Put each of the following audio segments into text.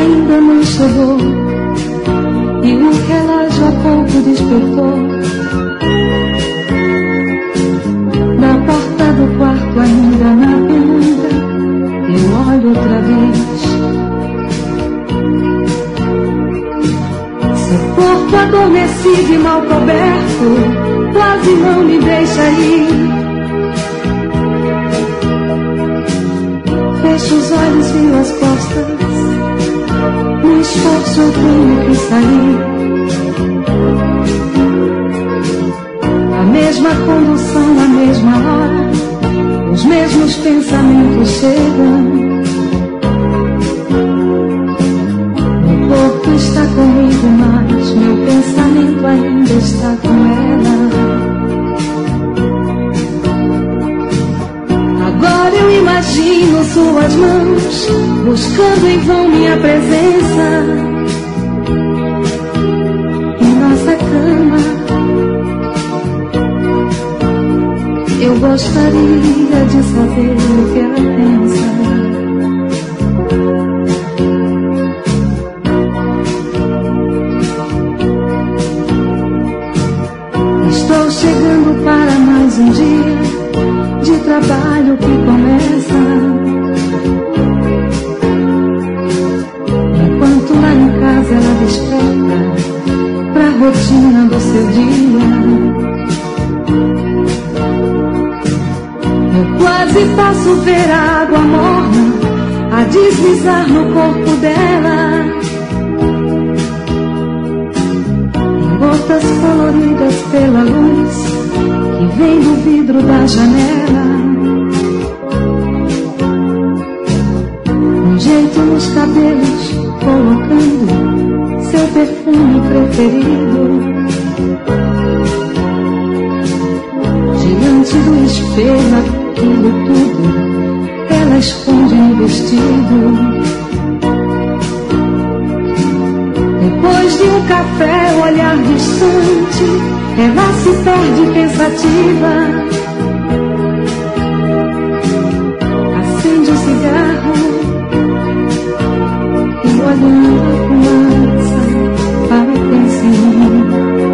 ainda não chegou e o relógio há pouco despertou. Da porta do quarto ainda na penumbra eu olho outra vez. Seu corpo adormecido e mal coberto quase não me deixa ir. Fecho os olhos, viro as costas, no esforço eu tenho que sair. A mesma condução, a mesma hora, os mesmos pensamentos chegam. Meu corpo está comigo, mas meu pensamento ainda está com ela. Agora eu imagino suas mãos buscando em vão minha presença em nossa cama. Eu gostaria de saber o que ela pensa. Estou chegando para mais um dia de trabalho que começa. Enquanto lá em casa ela desperta pra rotina do seu dia. Eu quase posso ver a água morna a deslizar no corpo dela, em gotas coloridas pela luz que vem do vidro da janela. Um jeito nos cabelos, colocando seu perfume preferido. Diante do espelho, aquilo tudo ela esconde no vestido. Depois de um café, um olhar distante, ela se perde pensativa. Acende um cigarro e olhando a fumaça para pensar em mim.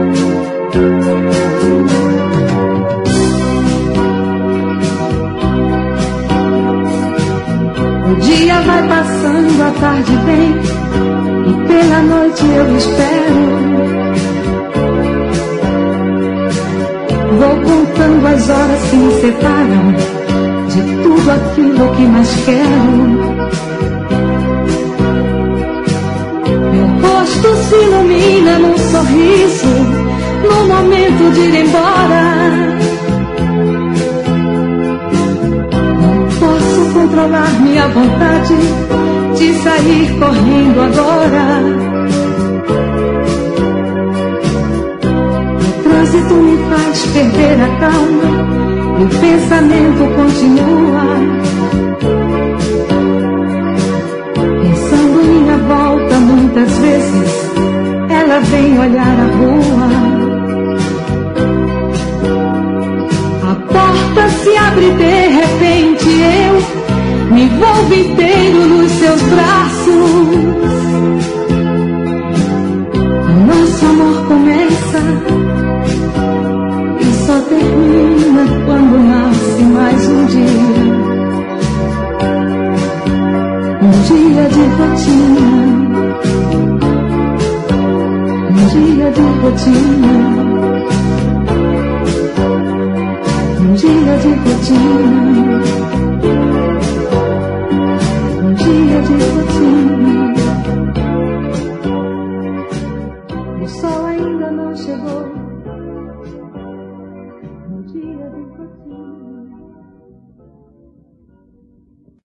O dia vai passando, a tarde vem e pela noite eu espero. Vou contando as horas que me separam de tudo aquilo que mais quero. Meu rosto se ilumina num sorriso no momento de ir embora. Não posso controlar minha vontade de sair correndo agora. O trânsito me faz perder a calma e o pensamento continua. Pensando em minha volta muitas vezes, ela vem olhar a rua. A porta se abre de repente, eu me envolvo inteiro nos seus braços. Nosso amor começa e só termina quando nasce mais um dia. Um dia de rotina, um dia de rotina, um dia de rotina, um dia de rotina.